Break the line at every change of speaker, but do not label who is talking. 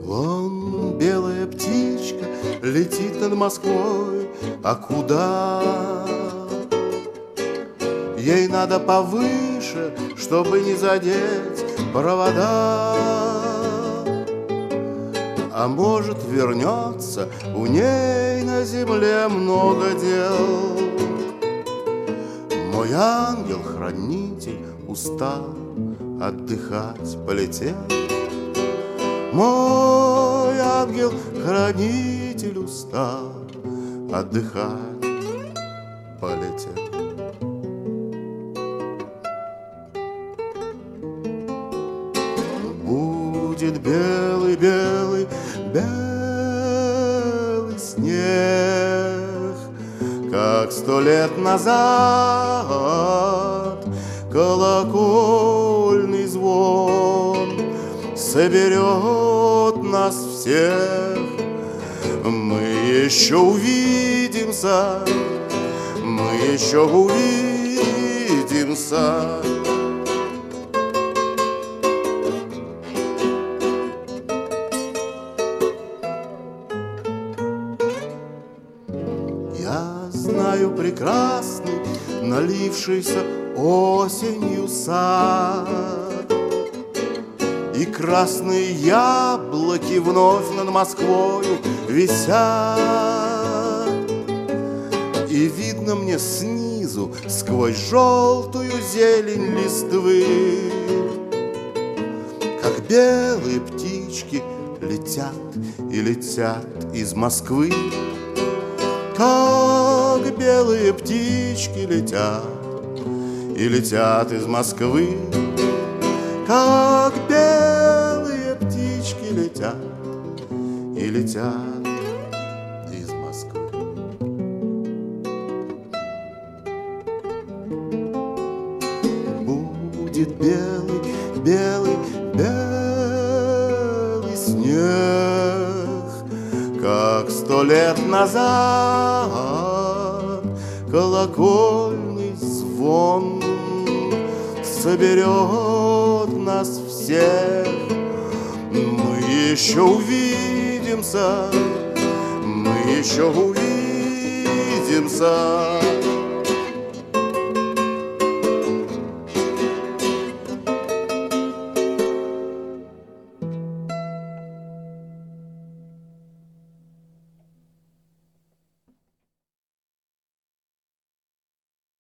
Вон белая птичка летит над Москвой, а куда? Ей надо повыше, чтобы не задеть провода. А может, вернется, у ней на земле много дел. Мой ангел-хранитель устал, отдыхать полетел. Мой ангел-хранитель устал, отдыхать полетел. Будет белый, белый, белый снег, как 100 лет назад. Колокольный звон соберет нас всех. Мы еще увидимся, мы еще увидимся. Я знаю прекрасный, налившийся осенью сад, и красные яблоки вновь над Москвою висят. И видно мне снизу, сквозь желтую зелень листвы, как белые птички летят и летят из Москвы. Как белые птички летят и летят из Москвы. Как белые птички летят и летят из Москвы. Будет белый, белый, белый снег, как 100 лет назад. Колокольный звон соберет нас всех. Мы еще увидимся, мы еще увидимся.